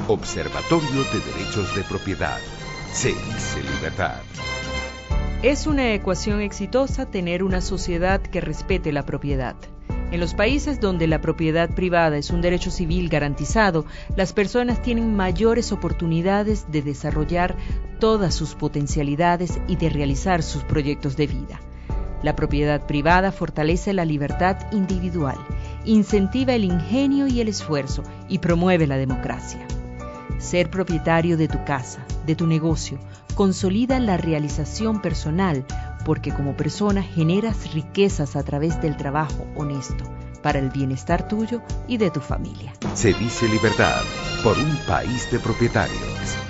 Observatorio de Derechos de Propiedad. Se dice libertad. Es una ecuación exitosa tener una sociedad que respete la propiedad. En los países donde la propiedad privada es un derecho civil garantizado, las personas tienen mayores oportunidades de desarrollar todas sus potencialidades y de realizar sus proyectos de vida. La propiedad privada fortalece la libertad individual, incentiva el ingenio y el esfuerzo y promueve la democracia. Ser propietario de tu casa, de tu negocio, consolida la realización personal porque como persona generas riquezas a través del trabajo honesto para el bienestar tuyo y de tu familia. Se dice libertad por un país de propietarios.